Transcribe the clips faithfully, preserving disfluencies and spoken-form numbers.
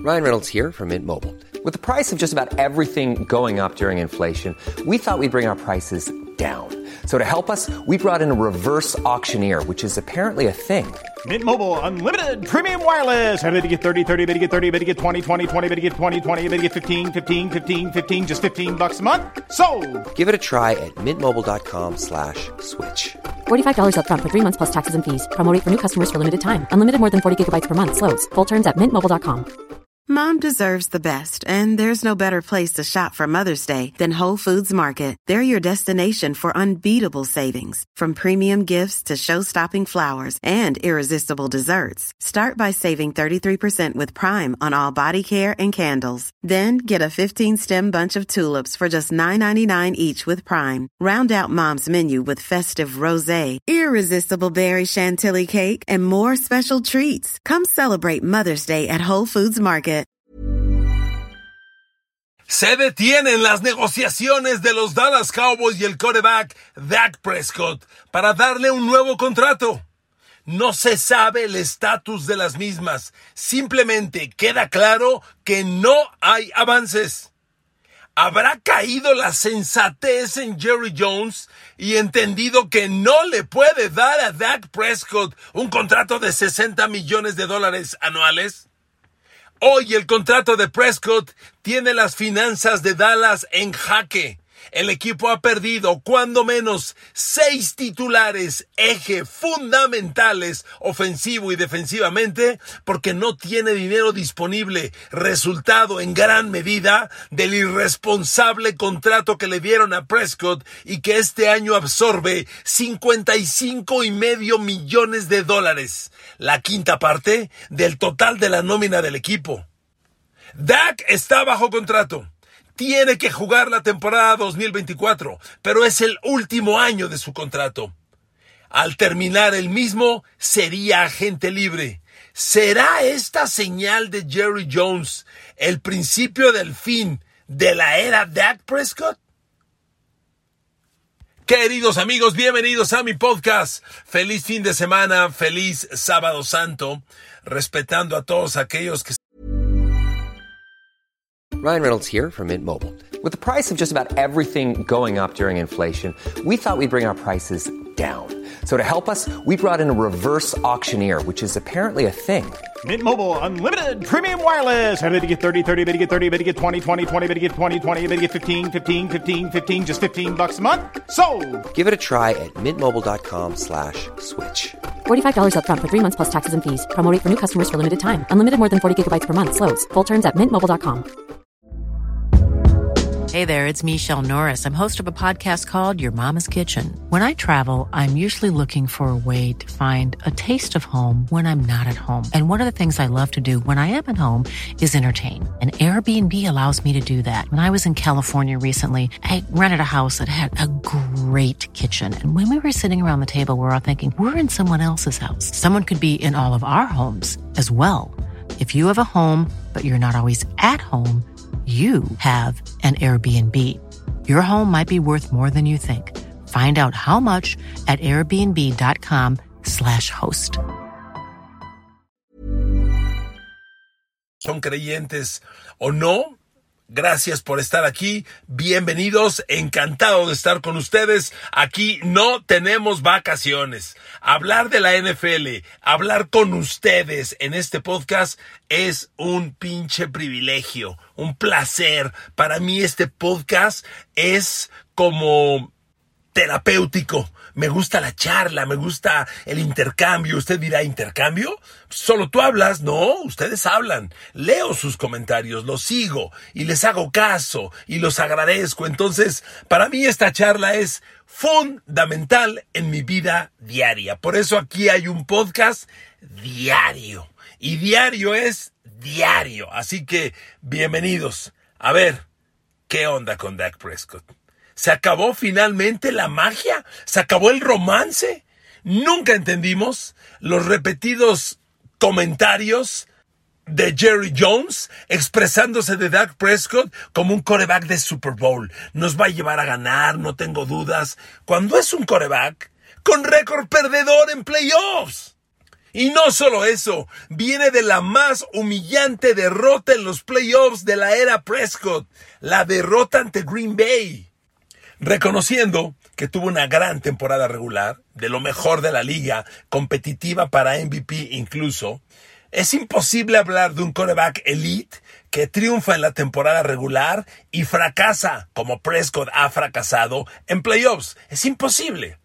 Ryan Reynolds here from Mint Mobile. With the price of just about everything going up during inflation, we thought we'd bring our prices down. So to help us, we brought in a reverse auctioneer, which is apparently a thing. Mint Mobile Unlimited Premium Wireless. How to get thirty, thirty, how to get thirty, how to get twenty, twenty, twenty, how to get twenty, twenty, how to get fifteen, fifteen, fifteen, fifteen, just fifteen bucks a month? Sold! Give it a try at mintmobile.com slash switch. forty-five dollars up front for three months plus taxes and fees. Promo rate for new customers for limited time. Unlimited more than forty gigabytes per month. Slows full terms at mint mobile dot com. Mom deserves the best, and there's no better place to shop for Mother's Day than Whole Foods Market. They're your destination for unbeatable savings, from premium gifts to show-stopping flowers and irresistible desserts. Start by saving thirty-three percent with Prime on all body care and candles. Then get a fifteen-stem bunch of tulips for just nine ninety-nine each with Prime. Round out Mom's menu with festive rosé, irresistible berry chantilly cake, and more special treats. Come celebrate Mother's Day at Whole Foods Market. Se detienen las negociaciones de los Dallas Cowboys y el quarterback Dak Prescott para darle un nuevo contrato. No se sabe el estatus de las mismas. Simplemente queda claro que no hay avances. ¿Habrá caído la sensatez en Jerry Jones y entendido que no le puede dar a Dak Prescott un contrato de sesenta millones de dólares anuales? Hoy el contrato de Prescott tiene las finanzas de Dallas en jaque. El equipo ha perdido cuando menos seis titulares, eje fundamentales, ofensivo y defensivamente, porque no tiene dinero disponible, resultado en gran medida del irresponsable contrato que le dieron a Prescott y que este año absorbe cincuenta y cinco y medio millones de dólares, la quinta parte del total de la nómina del equipo. Dak está bajo contrato. Tiene que jugar la temporada dos mil veinticuatro, pero es el último año de su contrato. Al terminar el mismo, sería agente libre. ¿Será esta señal de Jerry Jones el principio del fin de la era Dak Prescott? Queridos amigos, bienvenidos a mi podcast. Feliz fin de semana, feliz Sábado Santo, respetando a todos aquellos que... Ryan Reynolds here from Mint Mobile. With the price of just about everything going up during inflation, we thought we'd bring our prices down. So to help us, we brought in a reverse auctioneer, which is apparently a thing. Mint Mobile Unlimited Premium Wireless. How to get thirty, thirty, how to get thirty, how to get twenty, twenty, twenty, how to get twenty, twenty, how to get fifteen, fifteen, fifteen, fifteen, just fifteen bucks a month? Sold! Give it a try at mintmobile.com slash switch. forty-five dollars up front for three months plus taxes and fees. Promo rate for new customers for limited time. Unlimited more than forty gigabytes per month. Slows full terms at mint mobile dot com. Hey there, it's Michelle Norris. I'm host of a podcast called Your Mama's Kitchen. When I travel, I'm usually looking for a way to find a taste of home when I'm not at home. And one of the things I love to do when I am at home is entertain. And Airbnb allows me to do that. When I was in California recently, I rented a house that had a great kitchen. And when we were sitting around the table, we were all thinking, we're in someone else's house. Someone could be in all of our homes as well. If you have a home, but you're not always at home, you have an Airbnb. Your home might be worth more than you think. Find out how much at airbnb.com slash host. ¿Son creyentes o no? Gracias por estar aquí. Bienvenidos. Encantado de estar con ustedes. Aquí no tenemos vacaciones. Hablar de la N F L, hablar con ustedes en este podcast es un pinche privilegio, un placer. Para mí este podcast es como terapéutico. Me gusta la charla, me gusta el intercambio. Usted dirá, ¿intercambio? Solo tú hablas. No, ustedes hablan. Leo sus comentarios, los sigo y les hago caso y los agradezco. Entonces, para mí esta charla es fundamental en mi vida diaria. Por eso aquí hay un podcast diario. Y diario es diario. Así que, bienvenidos. A ver, ¿qué onda con Dak Prescott? ¿Se acabó finalmente la magia? ¿Se acabó el romance? Nunca entendimos los repetidos comentarios de Jerry Jones expresándose de Dak Prescott como un quarterback de Super Bowl. Nos va a llevar a ganar, no tengo dudas. Cuando es un quarterback con récord perdedor en playoffs. Y no solo eso, viene de la más humillante derrota en los playoffs de la era Prescott, la derrota ante Green Bay. Reconociendo que tuvo una gran temporada regular, de lo mejor de la liga, competitiva para M V P incluso, es imposible hablar de un quarterback elite que triunfa en la temporada regular y fracasa como Prescott ha fracasado en playoffs. Es imposible.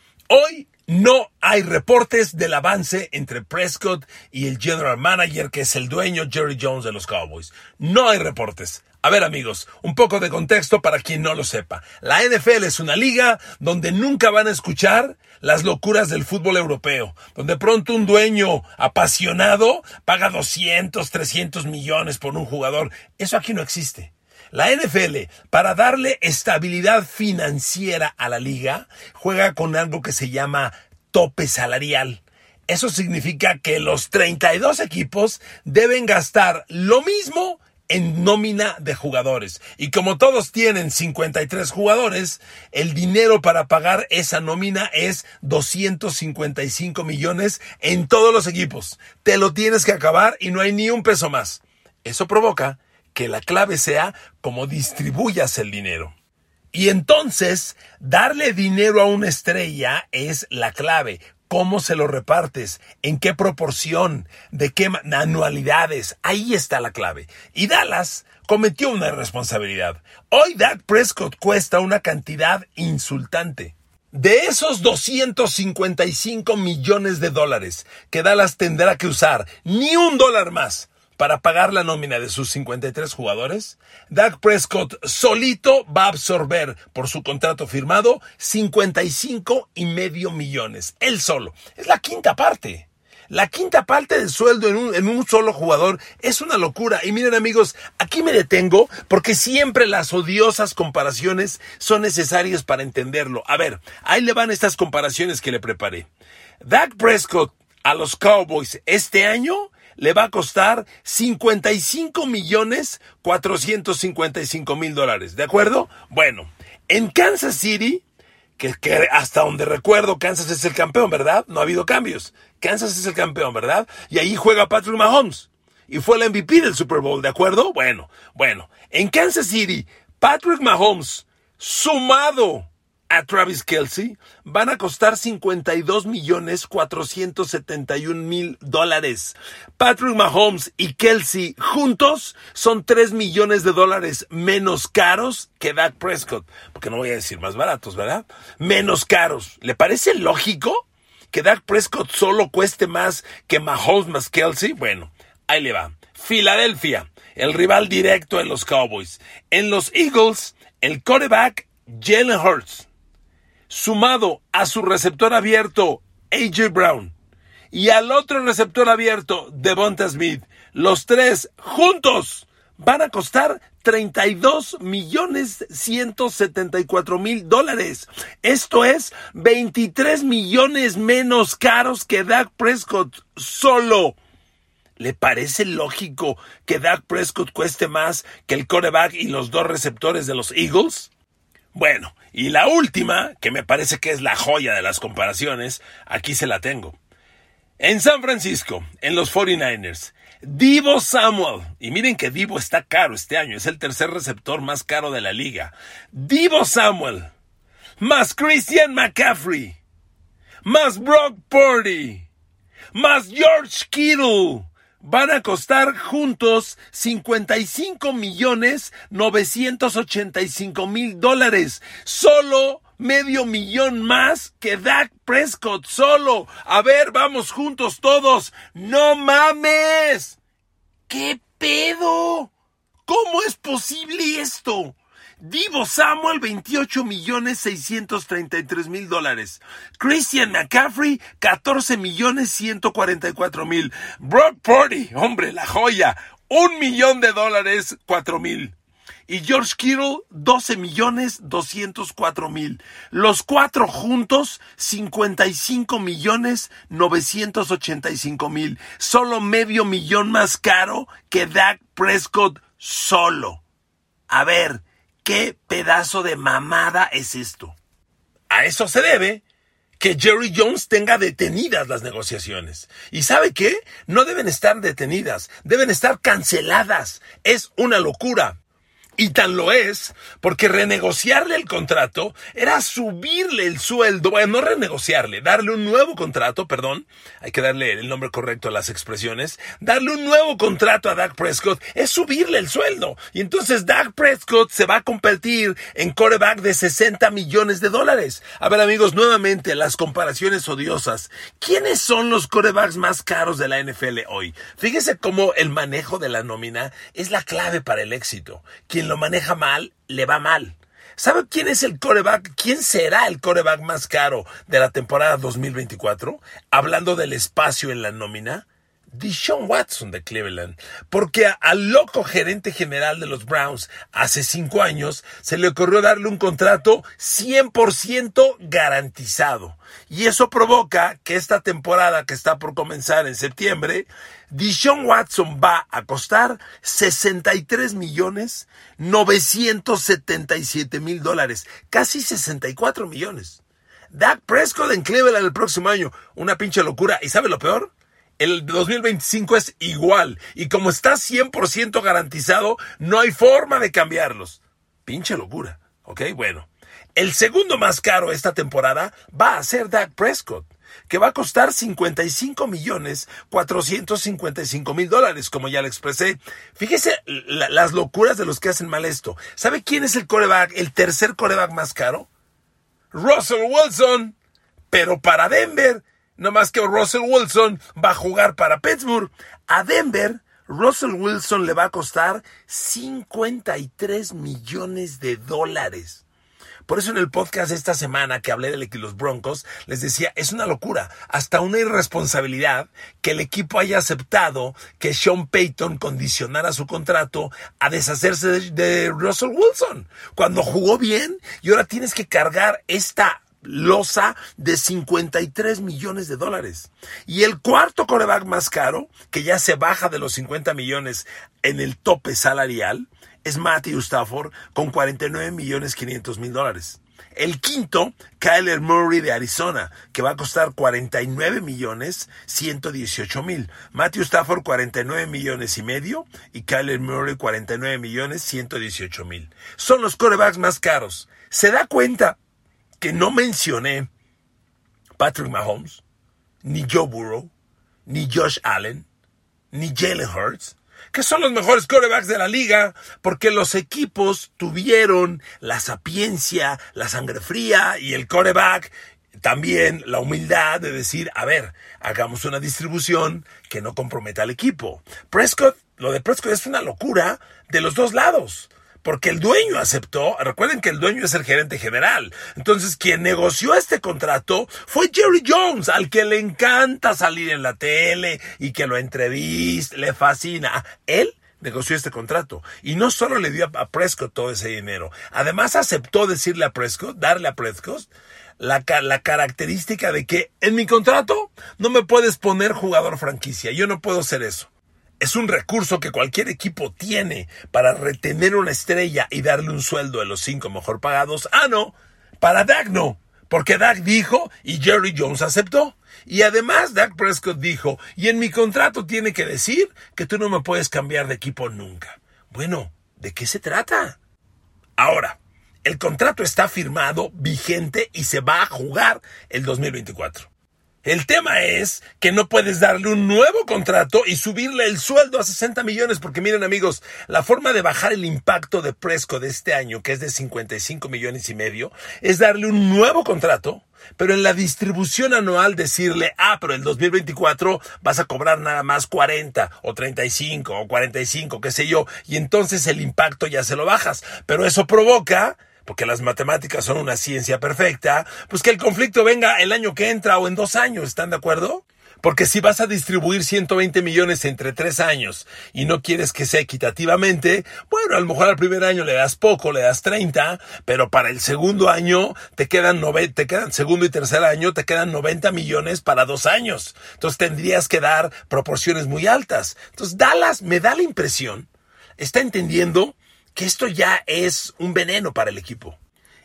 Hoy no hay reportes del avance entre Prescott y el general manager, que es el dueño Jerry Jones de los Cowboys. No hay reportes. A ver, amigos, un poco de contexto para quien no lo sepa. La N F L es una liga donde nunca van a escuchar las locuras del fútbol europeo, donde pronto un dueño apasionado paga doscientos, trescientos millones por un jugador. Eso aquí no existe. La N F L, para darle estabilidad financiera a la liga, juega con algo que se llama tope salarial. Eso significa que los treinta y dos equipos deben gastar lo mismo en nómina de jugadores. Y como todos tienen cincuenta y tres jugadores, el dinero para pagar esa nómina es doscientos cincuenta y cinco millones en todos los equipos. Te lo tienes que acabar y no hay ni un peso más. Eso provoca que la clave sea cómo distribuyas el dinero. Y entonces, darle dinero a una estrella es la clave. ¿Cómo se lo repartes? ¿En qué proporción? ¿De qué anualidades? Ahí está la clave. Y Dallas cometió una irresponsabilidad. Hoy Dak Prescott cuesta una cantidad insultante. De esos doscientos cincuenta y cinco millones de dólares que Dallas tendrá que usar, ni un dólar más para pagar la nómina de sus cincuenta y tres jugadores, Dak Prescott solito va a absorber por su contrato firmado cincuenta y cinco y medio millones. Él solo. Es la quinta parte. La quinta parte del sueldo en un, en un solo jugador es una locura. Y miren, amigos, aquí me detengo porque siempre las odiosas comparaciones son necesarias para entenderlo. A ver, ahí le van estas comparaciones que le preparé. Dak Prescott a los Cowboys este año le va a costar cincuenta y cinco millones cuatrocientos cincuenta y cinco mil dólares. ¿De acuerdo? Bueno, en Kansas City, que, que hasta donde recuerdo Kansas es el campeón, ¿verdad? No ha habido cambios. Kansas es el campeón, ¿verdad? Y ahí juega Patrick Mahomes. Y fue el M V P del Super Bowl, ¿de acuerdo? Bueno, bueno. En Kansas City, Patrick Mahomes, sumado a Travis Kelce, van a costar cincuenta y dos millones cuatrocientos setenta y un mil dólares. Patrick Mahomes y Kelce juntos son tres millones de dólares menos caros que Dak Prescott. Porque no voy a decir más baratos, ¿verdad? Menos caros. ¿Le parece lógico que Dak Prescott solo cueste más que Mahomes más Kelce? Bueno, ahí le va. Filadelfia, el rival directo de los Cowboys. En los Eagles, el quarterback Jalen Hurts, sumado a su receptor abierto, A J Brown, y al otro receptor abierto, Devonta Smith, los tres juntos van a costar treinta y dos millones ciento setenta y cuatro mil dólares. Esto es veintitrés millones menos caros que Dak Prescott solo. ¿Le parece lógico que Dak Prescott cueste más que el quarterback y los dos receptores de los Eagles? Bueno, y la última, que me parece que es la joya de las comparaciones, aquí se la tengo. En San Francisco, en los cuarenta y nueve ers, Deebo Samuel, y miren que Deebo está caro este año, es el tercer receptor más caro de la liga. Deebo Samuel, más Christian McCaffrey, más Brock Purdy, más George Kittle, van a costar juntos cincuenta y cinco millones novecientos ochenta y cinco mil dólares. Solo medio millón más que Dak Prescott solo. A ver, vamos juntos todos. ¡No mames! ¿Qué pedo? ¿Cómo es posible esto? Deebo Samuel, veintiocho millones seiscientos treinta y tres mil dólares. Christian McCaffrey, catorce millones ciento cuarenta y cuatro mil. Brock Purdy, hombre, la joya, un millón de dólares, cuatro mil. Y George Kittle, doce millones doscientos cuatro mil. Los cuatro juntos, cincuenta y cinco millones novecientos ochenta y cinco mil. Solo medio millón más caro que Dak Prescott solo. A ver, ¿qué pedazo de mamada es esto? A eso se debe que Jerry Jones tenga detenidas las negociaciones. ¿Y sabe qué? No deben estar detenidas, deben estar canceladas. Es una locura. Y tan lo es, porque renegociarle el contrato era subirle el sueldo, bueno, no renegociarle, darle un nuevo contrato, perdón, hay que darle el nombre correcto a las expresiones, darle un nuevo contrato a Dak Prescott es subirle el sueldo. Y entonces Dak Prescott se va a convertir en quarterback de sesenta millones de dólares. A ver, amigos, nuevamente las comparaciones odiosas. ¿Quiénes son los quarterbacks más caros de la N F L hoy? Fíjese cómo el manejo de la nómina es la clave para el éxito. Quien lo maneja mal, le va mal. ¿Sabe quién es el quarterback? ¿Quién será el quarterback más caro de la temporada dos mil veinticuatro? Hablando del espacio en la nómina, Deshaun Watson de Cleveland. Porque al loco gerente general de los Browns hace cinco años se le ocurrió darle un contrato cien por ciento garantizado. Y eso provoca que esta temporada que está por comenzar en septiembre, Deshaun Watson va a costar sesenta y tres millones novecientos setenta y siete mil dólares. Casi sesenta y cuatro millones. Dak Prescott en Cleveland el próximo año. Una pinche locura. ¿Y sabe lo peor? El dos mil veinticinco es igual. Y como está cien por ciento garantizado, no hay forma de cambiarlos. Pinche locura. ¿Ok? Bueno. El segundo más caro esta temporada va a ser Dak Prescott, que va a costar cincuenta y cinco millones cuatrocientos cincuenta y cinco mil dólares, como ya le expresé. Fíjese la, las locuras de los que hacen mal esto. ¿Sabe quién es el quarterback, el tercer quarterback más caro? Russell Wilson. Pero para Denver, no más que Russell Wilson va a jugar para Pittsburgh. A Denver, Russell Wilson le va a costar cincuenta y tres millones de dólares. Por eso en el podcast esta semana que hablé de los Broncos, les decía, es una locura, hasta una irresponsabilidad que el equipo haya aceptado que Sean Payton condicionara su contrato a deshacerse de, de Russell Wilson, cuando jugó bien y ahora tienes que cargar esta losa de cincuenta y tres millones de dólares. Y el cuarto quarterback más caro, que ya se baja de los cincuenta millones en el tope salarial, es Matthew Stafford con cuarenta y nueve millones quinientos mil dólares. El quinto, Kyler Murray de Arizona, que va a costar cuarenta y nueve millones ciento dieciocho mil. Matthew Stafford cuarenta y nueve millones y medio y Kyler Murray cuarenta y nueve millones ciento dieciocho mil. Son los quarterbacks más caros. ¿Se da cuenta que no mencioné Patrick Mahomes, ni Joe Burrow, ni Josh Allen, ni Jalen Hurts, que son los mejores quarterbacks de la liga, porque los equipos tuvieron la sapiencia, la sangre fría y el quarterback también la humildad de decir, a ver, hagamos una distribución que no comprometa al equipo. Prescott, lo de Prescott es una locura de los dos lados. Porque el dueño aceptó, recuerden que el dueño es el gerente general. Entonces, quien negoció este contrato fue Jerry Jones, al que le encanta salir en la tele y que lo entrevista, le fascina. Él negoció este contrato y no solo le dio a Prescott todo ese dinero, además aceptó decirle a Prescott, darle a Prescott la, la característica de que en mi contrato no me puedes poner jugador franquicia, yo no puedo hacer eso. Es un recurso que cualquier equipo tiene para retener una estrella y darle un sueldo de los cinco mejor pagados. Ah, no, para Dak no, porque Dak dijo y Jerry Jones aceptó. Y además Dak Prescott dijo, y en mi contrato tiene que decir que tú no me puedes cambiar de equipo nunca. Bueno, ¿de qué se trata? Ahora, el contrato está firmado, vigente y se va a jugar el dos mil veinticuatro. El tema es que no puedes darle un nuevo contrato y subirle el sueldo a sesenta millones, porque miren amigos, la forma de bajar el impacto de Prescott de este año, que es de cincuenta y cinco millones y medio, es darle un nuevo contrato, pero en la distribución anual decirle, ah, pero el dos mil veinticuatro vas a cobrar nada más cuarenta o treinta y cinco o cuarenta y cinco, qué sé yo, y entonces el impacto ya se lo bajas, pero eso provoca, porque las matemáticas son una ciencia perfecta, pues que el conflicto venga el año que entra o en dos años, ¿están de acuerdo? Porque si vas a distribuir ciento veinte millones entre tres años y no quieres que sea equitativamente, bueno, a lo mejor al primer año le das poco, le das treinta, pero para el segundo año te quedan noventa, te quedan segundo y tercer año, te quedan noventa millones para dos años. Entonces tendrías que dar proporciones muy altas. Entonces Dallas me da la impresión, está entendiendo que esto ya es un veneno para el equipo.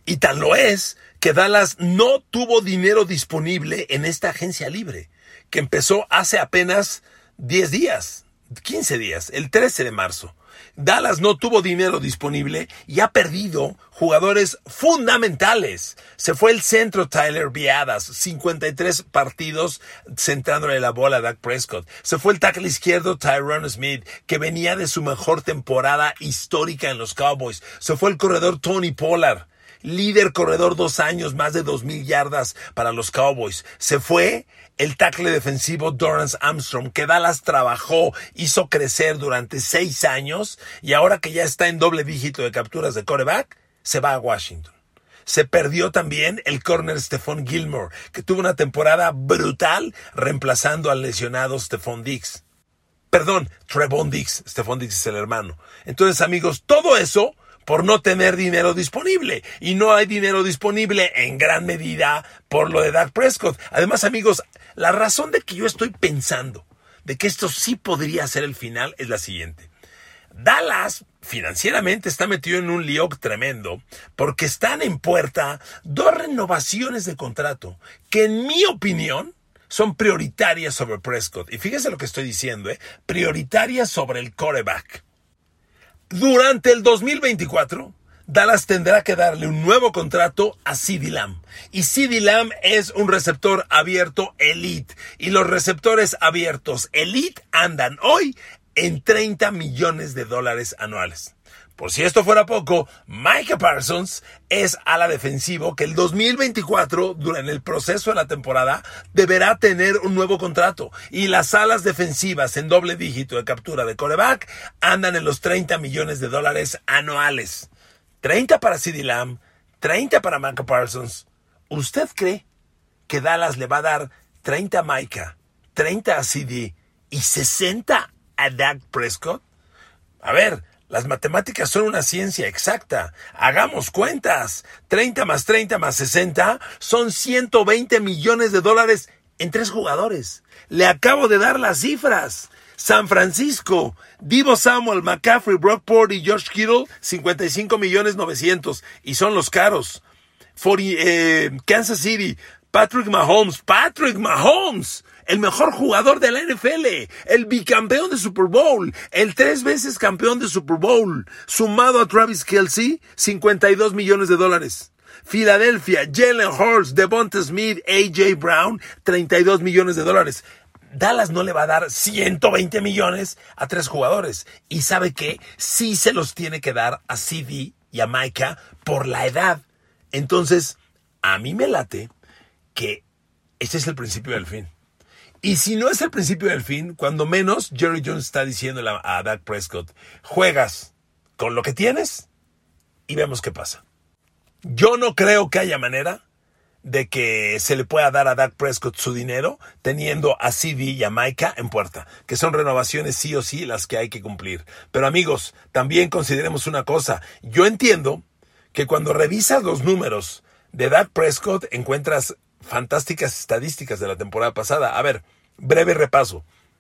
Y tan lo es que Dallas no tuvo dinero disponible en esta agencia libre, que empezó hace apenas diez días, quince días, el trece de marzo. Dallas no tuvo dinero disponible y ha perdido jugadores fundamentales. Se fue el centro Tyler Biadasz, cincuenta y tres partidos centrándole la bola a Dak Prescott. Se fue el tackle izquierdo Tyron Smith, que venía de su mejor temporada histórica en los Cowboys. Se fue el corredor Tony Pollard, líder corredor dos años, más de dos mil yardas para los Cowboys. Se fue el tackle defensivo Dorrance Armstrong, que Dallas trabajó, hizo crecer durante seis años, y ahora que ya está en doble dígito de capturas de quarterback, se va a Washington. Se perdió también el corner Stephon Gilmore, que tuvo una temporada brutal reemplazando al lesionado Stephon Diggs. Perdón, Trevon Diggs. Stephon Diggs es el hermano. Entonces, amigos, todo eso por no tener dinero disponible. Y no hay dinero disponible en gran medida por lo de Dak Prescott. Además, amigos, la razón de que yo estoy pensando de que esto sí podría ser el final es la siguiente. Dallas financieramente está metido en un lío tremendo porque están en puerta dos renovaciones de contrato que, en mi opinión, son prioritarias sobre Prescott. Y fíjese lo que estoy diciendo, ¿eh? Prioritarias sobre el quarterback. Durante el dos mil veinticuatro, Dallas tendrá que darle un nuevo contrato a CeeDee Lamb. Y CeeDee Lamb es un receptor abierto elite. Y los receptores abiertos elite andan hoy en treinta millones de dólares anuales. Por si esto fuera poco, Micah Parsons es ala defensivo que el dos mil veinticuatro, durante el proceso de la temporada, deberá tener un nuevo contrato. Y las alas defensivas en doble dígito de captura de quarterback andan en los treinta millones de dólares anuales. treinta para CeeDee Lamb, treinta para Micah Parsons. ¿Usted cree que Dallas le va a dar treinta a Micah, treinta a CeeDee y sesenta a Dak Prescott? A ver, las matemáticas son una ciencia exacta. Hagamos cuentas. treinta más treinta más sesenta son ciento veinte millones de dólares en tres jugadores. Le acabo de dar las cifras. San Francisco, Deebo Samuel, McCaffrey, Brock Purdy y George Kittle, cincuenta y cinco millones novecientos. Y son los caros. For, eh, Kansas City, Patrick Mahomes. Patrick Mahomes. El mejor jugador de la N F L, el bicampeón de Super Bowl, el tres veces campeón de Super Bowl, sumado a Travis Kelce, cincuenta y dos millones de dólares. Filadelfia, Jalen Hurts, Devonta Smith, A J Brown, treinta y dos millones de dólares. Dallas no le va a dar ciento veinte millones a tres jugadores. Y ¿sabe qué? Sí se los tiene que dar a CeeDee y a Micah por la edad. Entonces, a mí me late que este es el principio del fin. Y si no es el principio del fin, cuando menos Jerry Jones está diciéndole a Dak Prescott, juegas con lo que tienes y vemos qué pasa. Yo no creo que haya manera de que se le pueda dar a Dak Prescott su dinero teniendo a CeeDee y a Micah en puerta, que son renovaciones sí o sí las que hay que cumplir. Pero amigos, también consideremos una cosa. Yo entiendo que cuando revisas los números de Dak Prescott encuentras fantásticas estadísticas de la temporada pasada. A ver, breve repaso.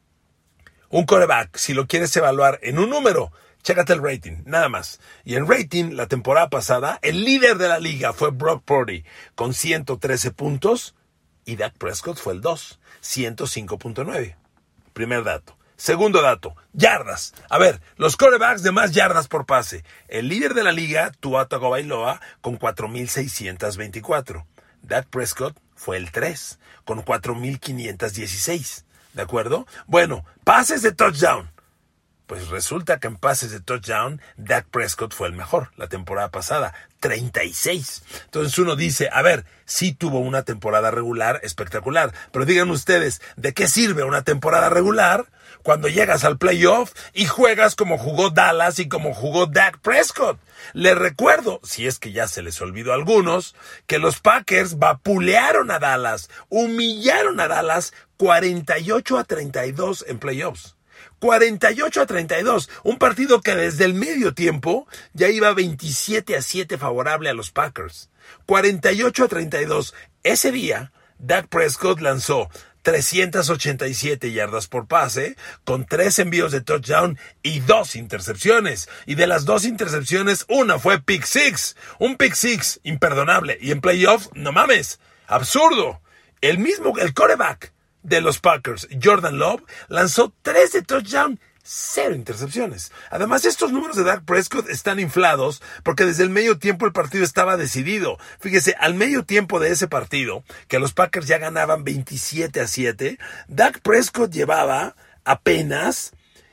Un quarterback, si lo quieres evaluar en un número, chécate el rating, nada más. Y en rating, la temporada pasada, el líder de la liga fue Brock Purdy, con ciento trece puntos, y Dak Prescott fue el dos, ciento cinco punto nueve. Primer dato. Segundo dato, yardas. A ver, los quarterbacks de más yardas por pase. El líder de la liga, Tua Tagovailoa, con cuatro mil seiscientos veinticuatro. Dak Prescott fue el tres, con cuatro mil quinientos dieciséis. ¿De acuerdo? Bueno, pases de touchdown. Pues resulta que en pases de touchdown, Dak Prescott fue el mejor la temporada pasada, treinta y seis. Entonces uno dice, a ver, sí tuvo una temporada regular espectacular, pero digan ustedes, ¿de qué sirve una temporada regular cuando llegas al playoff y juegas como jugó Dallas y como jugó Dak Prescott? Les recuerdo, si es que ya se les olvidó a algunos, que los Packers vapulearon a Dallas, humillaron a Dallas cuarenta y ocho a treinta y dos en playoffs. cuarenta y ocho a treinta y dos, un partido que desde el medio tiempo ya iba veintisiete a siete favorable a los Packers. cuarenta y ocho a treinta y dos. Ese día, Dak Prescott lanzó trescientas ochenta y siete yardas por pase, con tres envíos de touchdown y dos intercepciones. Y de las dos intercepciones, una fue pick six. Un pick six imperdonable. Y en playoffs, no mames, absurdo. El mismo, el quarterback de los Packers, Jordan Love, lanzó tres de touchdown, cero intercepciones. Además, estos números de Dak Prescott están inflados porque desde el medio tiempo el partido estaba decidido. Fíjese, al medio tiempo de ese partido, que los Packers ya ganaban veintisiete a siete, Dak Prescott llevaba apenas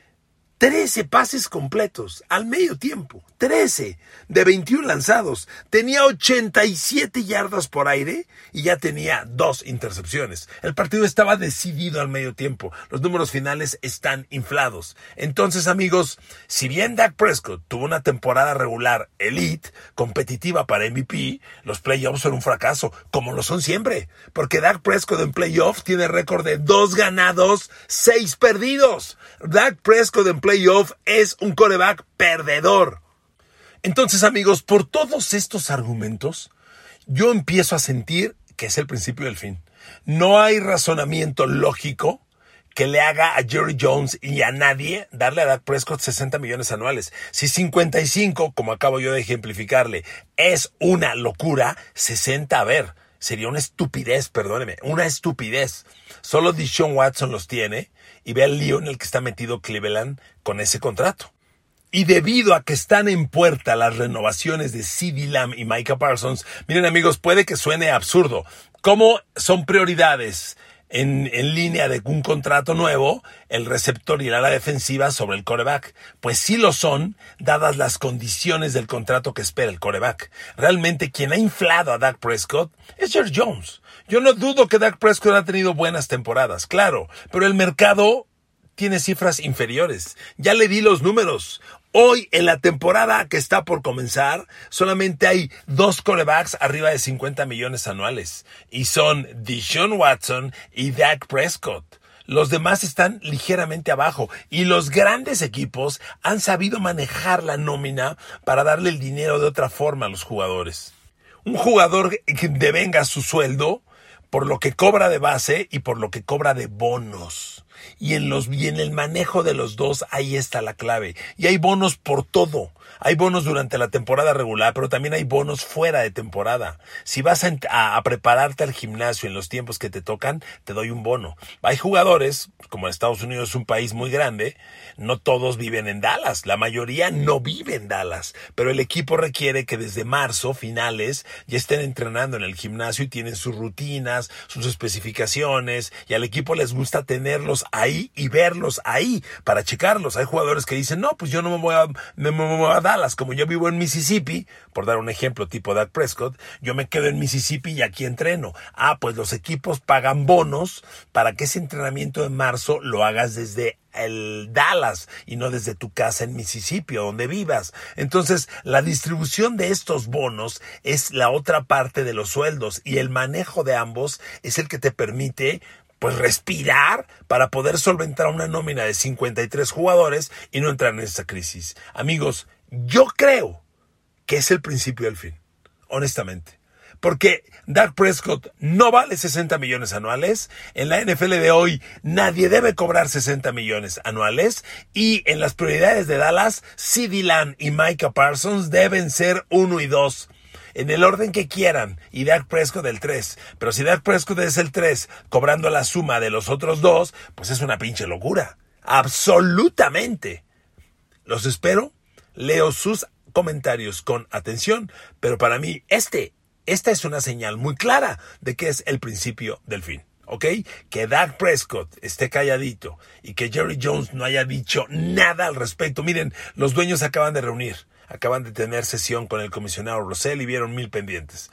trece pases completos al medio tiempo. trece de veintiuno lanzados. Tenía ochenta y siete yardas por aire y ya tenía dos intercepciones. El partido estaba decidido al medio tiempo. Los números finales están inflados. Entonces, amigos, si bien Dak Prescott tuvo una temporada regular elite, competitiva para M V P, los playoffs son un fracaso, como lo son siempre. Porque Dak Prescott en playoffs tiene récord de dos ganados, seis perdidos. Dak Prescott en playoff es un quarterback perdedor. Entonces, amigos, por todos estos argumentos, yo empiezo a sentir que es el principio del fin. No hay razonamiento lógico que le haga a Jerry Jones y a nadie darle a Dak Prescott sesenta millones anuales. Si cincuenta y cinco, como acabo yo de ejemplificarle, es una locura, sesenta, a ver, sería una estupidez, perdóneme, una estupidez. Solo Deshaun Watson los tiene y ve al lío en el que está metido Cleveland con ese contrato. Y debido a que están en puerta las renovaciones de CeeDee Lamb y Micah Parsons, miren, amigos, puede que suene absurdo. ¿Cómo son prioridades en, en línea de un contrato nuevo el receptor y el ala defensiva sobre el quarterback? Pues sí lo son, dadas las condiciones del contrato que espera el quarterback. Realmente quien ha inflado a Dak Prescott es Jerry Jones. Yo no dudo que Dak Prescott ha tenido buenas temporadas, claro, pero el mercado tiene cifras inferiores. Ya le di los números. Hoy, en la temporada que está por comenzar, solamente hay dos quarterbacks arriba de cincuenta millones anuales. Y son Deshaun Watson y Dak Prescott. Los demás están ligeramente abajo. Y los grandes equipos han sabido manejar la nómina para darle el dinero de otra forma a los jugadores. Un jugador que devenga su sueldo por lo que cobra de base y por lo que cobra de bonos. Y en, los, y en el manejo de los dos, ahí está la clave. Y hay bonos por todo. Hay bonos durante la temporada regular, pero también hay bonos fuera de temporada. Si vas a, a, a prepararte al gimnasio en los tiempos que te tocan, te doy un bono. Hay jugadores, como Estados Unidos es un país muy grande, no todos viven en Dallas. La mayoría no vive en Dallas. Pero el equipo requiere que desde marzo, finales, ya estén entrenando en el gimnasio y tienen sus rutinas, sus especificaciones. Y al equipo les gusta tenerlos ahí y verlos ahí para checarlos. Hay jugadores que dicen, no, pues yo no me voy a, me, me voy a Dallas, como yo vivo en Mississippi, por dar un ejemplo tipo Dak Prescott, yo me quedo en Mississippi y aquí entreno. Ah, pues los equipos pagan bonos para que ese entrenamiento de marzo lo hagas desde el Dallas y no desde tu casa en Mississippi o donde vivas. Entonces, la distribución de estos bonos es la otra parte de los sueldos y el manejo de ambos es el que te permite pues respirar para poder solventar una nómina de cincuenta y tres jugadores y no entrar en esta crisis. Amigos, yo creo que es el principio del fin, honestamente. Porque Dak Prescott no vale sesenta millones anuales. En la N F L de hoy nadie debe cobrar sesenta millones anuales. Y en las prioridades de Dallas, CeeDee Lamb y Micah Parsons deben ser uno y dos. En el orden que quieran, y Dak Prescott el tres. Pero si Dak Prescott es el tres, cobrando la suma de los otros dos, pues es una pinche locura. Absolutamente. Los espero, leo sus comentarios con atención, pero para mí este, esta es una señal muy clara de que es el principio del fin. ¿Ok? Que Dak Prescott esté calladito y que Jerry Jones no haya dicho nada al respecto. Miren, los dueños se acaban de reunir. Acaban de tener sesión con el comisionado Russell y vieron mil pendientes.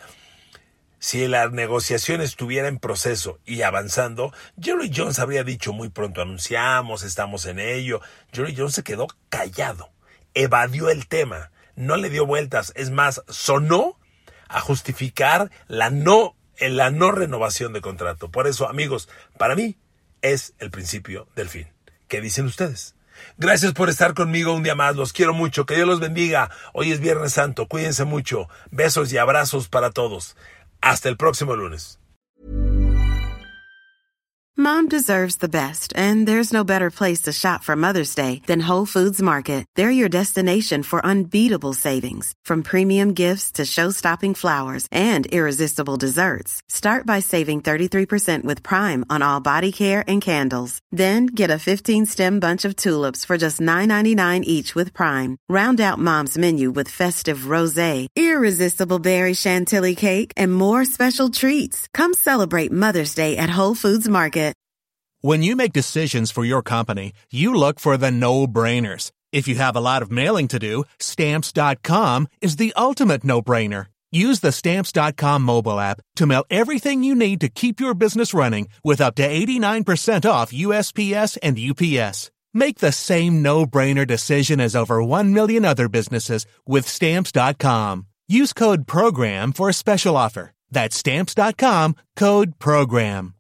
Si la negociación estuviera en proceso y avanzando, Jerry Jones habría dicho muy pronto, anunciamos, estamos en ello. Jerry Jones se quedó callado, evadió el tema, no le dio vueltas. Es más, sonó a justificar la no, la no renovación de contrato. Por eso, amigos, para mí es el principio del fin. ¿Qué dicen ustedes? Gracias por estar conmigo un día más, los quiero mucho, que Dios los bendiga. Hoy es Viernes Santo, cuídense mucho, besos y abrazos para todos. Hasta el próximo lunes. Mom deserves the best, and there's no better place to shop for Mother's Day than Whole Foods Market. They're your destination for unbeatable savings, from premium gifts to show-stopping flowers and irresistible desserts. Start by saving thirty-three percent with Prime on all body care and candles. Then get a fifteen-stem bunch of tulips for just nine ninety-nine each with Prime. Round out Mom's menu with festive rosé, irresistible berry chantilly cake, and more special treats. Come celebrate Mother's Day at Whole Foods Market. When you make decisions for your company, you look for the no-brainers. If you have a lot of mailing to do, Stamps dot com is the ultimate no-brainer. Use the Stamps dot com mobile app to mail everything you need to keep your business running with up to eighty-nine percent off U S P S and U P S. Make the same no-brainer decision as over one million other businesses with Stamps dot com. Use code PROGRAM for a special offer. That's Stamps dot com, code PROGRAM.